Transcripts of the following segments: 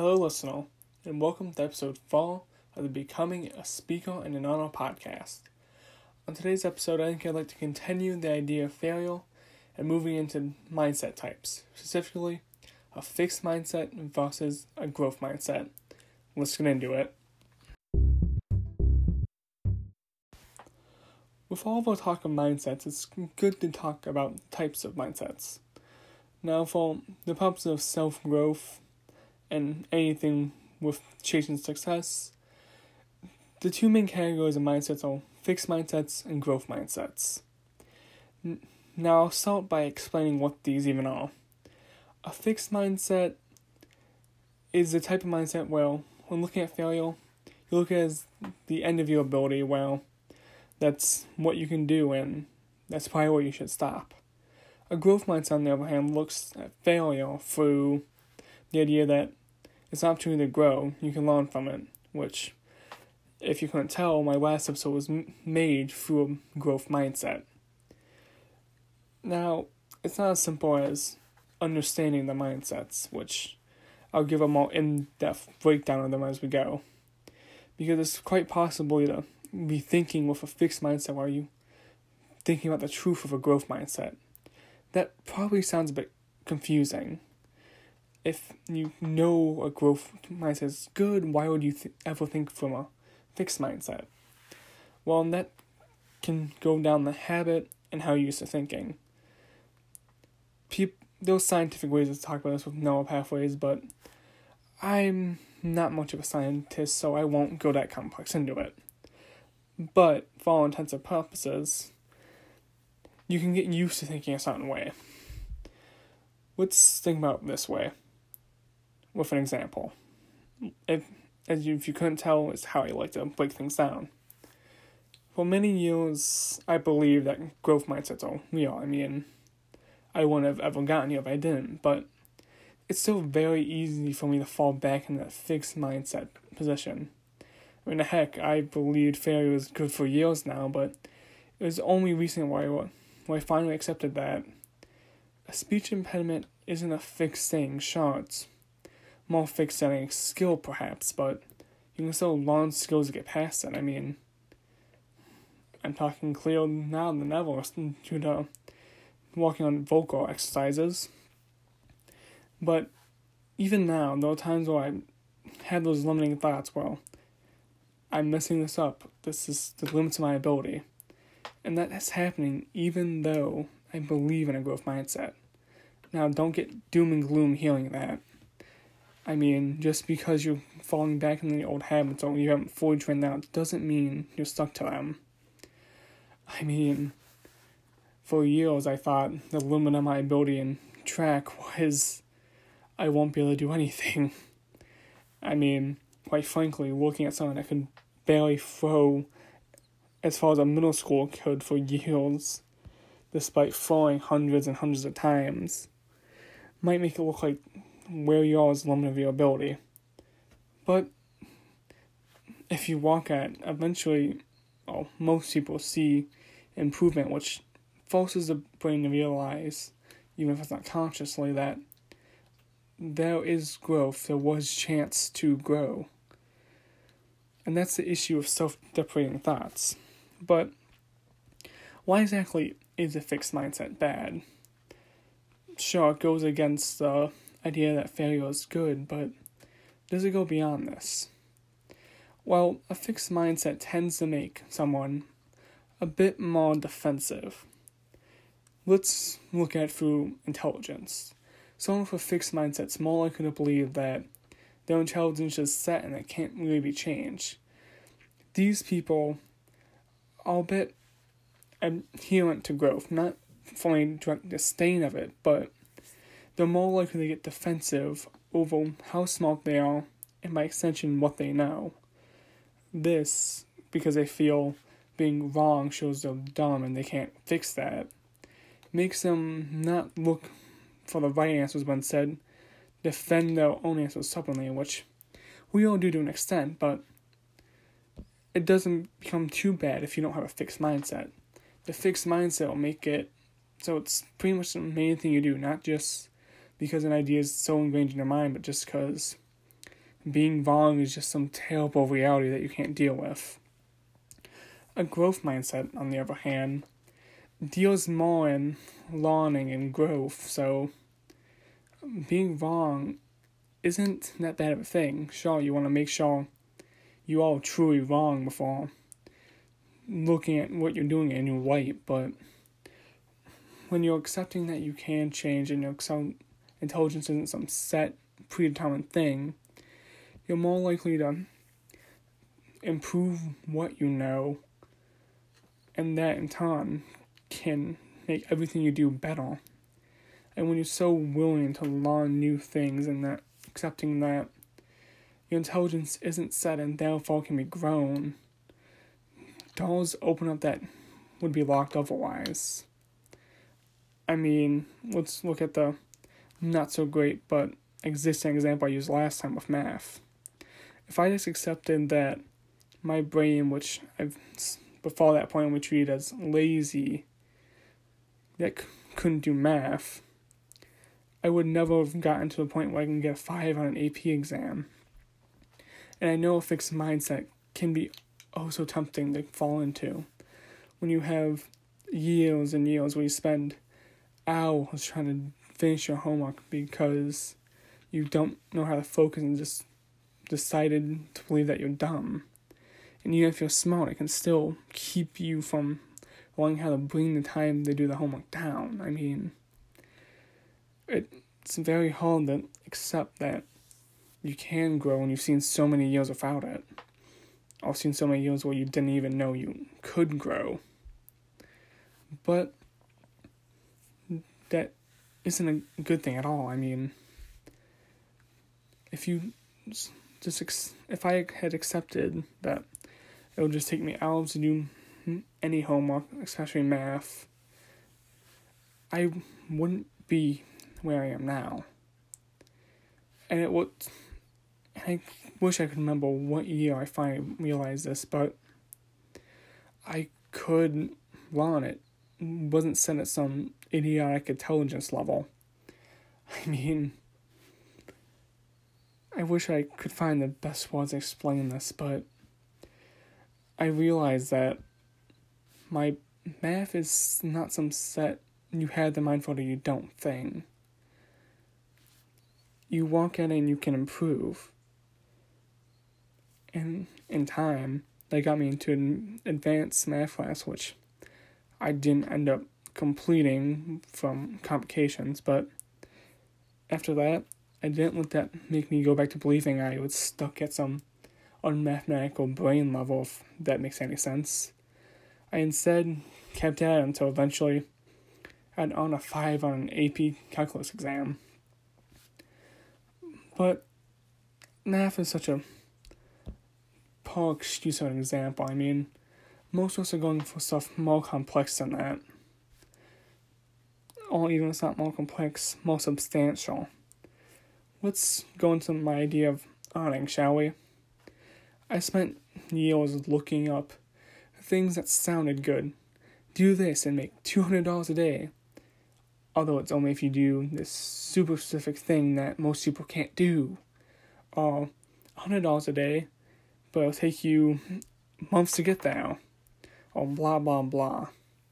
Hello, listener, and welcome to episode 4 of the Becoming a Speaker in an Honor podcast. On today's episode, I think I'd like to continue the idea of failure and moving into mindset types, specifically a fixed mindset versus a growth mindset. Let's get into it. With all of our talk of mindsets, it's good to talk about types of mindsets. Now, for the purpose of self-growth and anything with chasing success, the two main categories of mindsets are fixed mindsets and growth mindsets. Now, I'll start by explaining what these even are. A fixed mindset is the type of mindset where, when looking at failure, you look at it as the end of your ability, well, that's what you can do, and that's probably where you should stop. A growth mindset, on the other hand, looks at failure through the idea that it's an opportunity to grow, you can learn from it, which, if you couldn't tell, my last episode was made through a growth mindset. Now, it's not as simple as understanding the mindsets, which I'll give a more in-depth breakdown of them as we go, because it's quite possible to be thinking with a fixed mindset while you thinking about the truth of a growth mindset. That probably sounds a bit confusing. If you know a growth mindset is good, why would you ever think from a fixed mindset? Well, that can go down the habit and how you're used to thinking. There's scientific ways to talk about this with neural pathways, but I'm not much of a scientist, so I won't go that complex into it. But, for all intents and purposes, you can get used to thinking a certain way. Let's think about it this way, with an example. If you couldn't tell, it's how I like to break things down. For many years, I believed that growth mindsets are real. I mean, I wouldn't have ever gotten here if I didn't, but it's still very easy for me to fall back in that fixed mindset position. I mean, heck, I believed failure was good for years now, but it was only recently where I finally accepted that a speech impediment isn't a fixed thing. Sure, it's more fixed than a skill, perhaps, but you can still learn skills to get past it. I mean, I'm talking clearer now than ever due to working on vocal exercises. But even now, there are times where I had those limiting thoughts, well, I'm messing this up. This is the limits of my ability. And that's happening even though I believe in a growth mindset. Now, don't get doom and gloom hearing that. I mean, just because you're falling back into the old habits or you haven't fully trained out doesn't mean you're stuck to them. I mean, for years I thought the limit of my ability in track was I won't be able to do anything. I mean, quite frankly, looking at someone that could barely throw as far as a middle school could for years, despite throwing hundreds and hundreds of times, might make it look like where you are is the limit of your ability. But if you walk at it, eventually, most people see improvement, which forces the brain to realize, even if it's not consciously, that there is growth, there was chance to grow. And that's the issue of self-deprecating thoughts. But why exactly is a fixed mindset bad? Sure, it goes against the idea that failure is good, but does it go beyond this? Well, a fixed mindset tends to make someone a bit more defensive. Let's look at it through intelligence. Someone with a fixed mindset is more likely to believe that their intelligence is set and it can't really be changed. These people are a bit adherent to growth, not fully direct disdain of it, but they're more likely to get defensive over how smart they are and by extension what they know. This, because they feel being wrong shows they're dumb and they can't fix that, makes them not look for the right answers but instead defend their own answers stubbornly, which we all do to an extent, but it doesn't become too bad if you don't have a fixed mindset. The fixed mindset will make it so it's pretty much the main thing you do, not just because an idea is so ingrained in your mind, but just because Being wrong is just some terrible reality that you can't deal with. A growth mindset, on the other hand, deals more in learning and growth, so being wrong isn't that bad of a thing. Sure, you want to make sure you are truly wrong before looking at what you're doing and you're right, but when you're accepting that you can change and intelligence isn't some set, predetermined thing, you're more likely to improve what you know, and that in turn can make everything you do better. And when you're so willing to learn new things and that accepting that your intelligence isn't set and therefore can be grown, doors open up that would be locked otherwise. I mean, let's look at the not so great but existing example I used last time with math. If I just accepted that my brain, which I've before that point we treated as lazy, that couldn't do math, I would never have gotten to the point where I can get a 5 on an AP exam. And I know a fixed mindset can be oh so tempting to fall into when you have years and years where you spend hours trying to finish your homework because you don't know how to focus and just decided to believe that you're dumb. And even if you're smart, it can still keep you from learning how to bring the time to do the homework down. I mean, it's very hard to accept that you can grow when you've seen so many years without it. I've seen so many years where you didn't even know you could grow. But that isn't a good thing at all. I mean, if I had accepted that it would just take me hours to do any homework, especially math, I wouldn't be where I am now. And I wish I could remember what year I finally realized this, but I could learn it. It wasn't set at some idiotic intelligence level. I mean, I wish I could find the best words to explain this, but I realized that my math is not some set you had the mind for or you don't thing. You work at it and you can improve. And in time, that got me into an advanced math class, which I didn't end up completing from complications, but after that, I didn't let that make me go back to believing I was stuck at some unmathematical brain level, if that makes any sense. I instead kept at it until eventually I'd earned a 5 on an AP calculus exam. But math is such a poor excuse of an example. I mean, most of us are going for stuff more complex than that. Or even if it's not more complex, more substantial. Let's go into my idea of earning, shall we? I spent years looking up things that sounded good. Do this and make $200 a day. Although it's only if you do this super specific thing that most people can't do. Or $100 a day, but it'll take you months to get there. Or blah, blah, blah.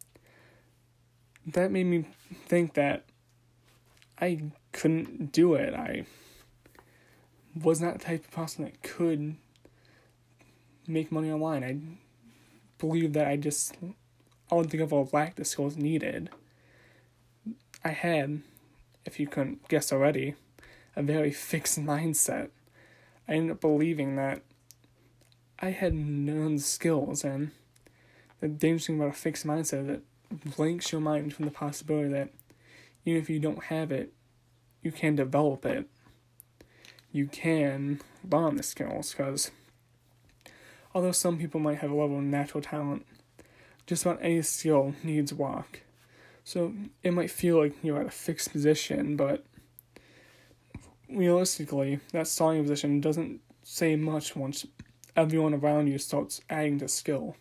That made me think that I couldn't do it. I was not the type of person that could make money online. I believed that I altogether lacked the skills needed. I had, if you couldn't guess already, a very fixed mindset. I ended up believing that I had none skills, and the dangerous thing about a fixed mindset is that it blanks your mind from the possibility that even if you don't have it, you can develop it. You can learn the skills, because although some people might have a level of natural talent, just about any skill needs work. So it might feel like you're at a fixed position, but realistically, that starting position doesn't say much once everyone around you starts adding to skill.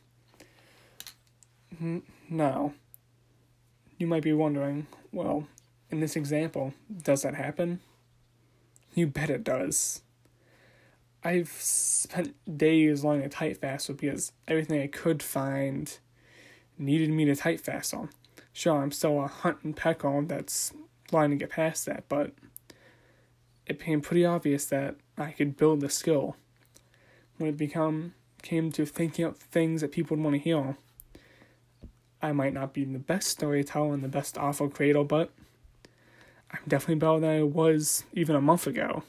Now, you might be wondering, well, in this example, does that happen? You bet it does. I've spent days learning a tight fast because everything I could find needed me to tight fast on. Sure, I'm still a hunt and peck on that's learning to get past that, but it became pretty obvious that I could build the skill. When it came to thinking up things that people would want to hear, I might not be the best storyteller and the best author creator, but I'm definitely better than I was even a month ago.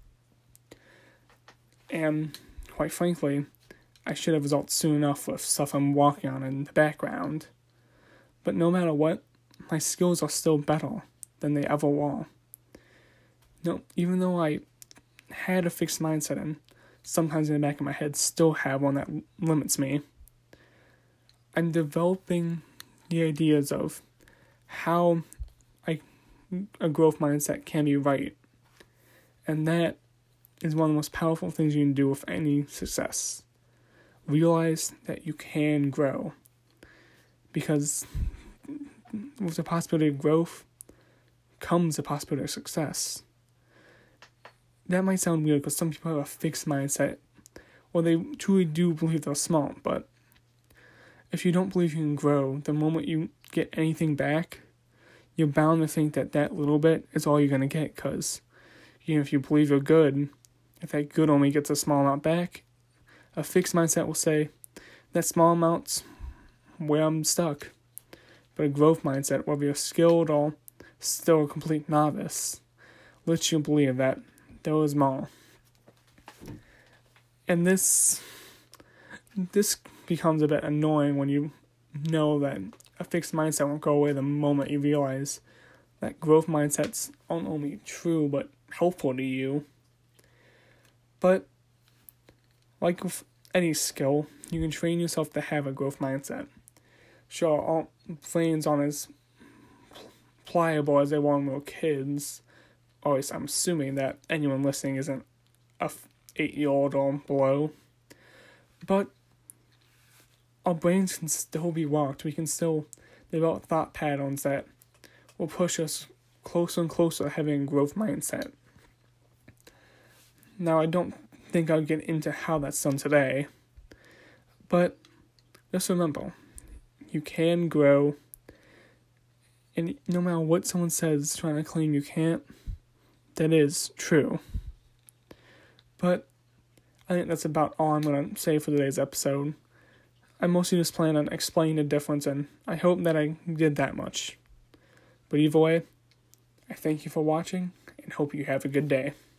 And quite frankly, I should have results soon enough with stuff I'm working on in the background. But no matter what, my skills are still better than they ever were. No, even though I had a fixed mindset and sometimes in the back of my head still have one that limits me, I'm developing the ideas of how a growth mindset can be right. And that is one of the most powerful things you can do with any success. Realize that you can grow. Because with the possibility of growth comes the possibility of success. That might sound weird because some people have a fixed mindset, or they truly do believe they're smart, but if you don't believe you can grow, the moment you get anything back, you're bound to think that little bit is all you're going to get, because even if you believe you're good, if that good only gets a small amount back, a fixed mindset will say, that small amount's where I'm stuck. But a growth mindset, whether you're skilled or still a complete novice, lets you believe that there is more. And this becomes a bit annoying when you know that a fixed mindset won't go away the moment you realize that growth mindsets aren't only true but helpful to you. But like with any skill, you can train yourself to have a growth mindset. Sure, all brains aren't as pliable as they were when we were kids. Or at least I'm assuming that anyone listening isn't a 8-year-old or below. But our brains can still be worked. We can still develop thought patterns that will push us closer and closer to having a growth mindset. Now, I don't think I'll get into how that's done today, but just remember, you can grow, and no matter what someone says trying to claim you can't, that is true. But I think that's about all I'm going to say for today's episode. I mostly just plan on explaining the difference, and I hope that I did that much. But either way, I thank you for watching, and hope you have a good day.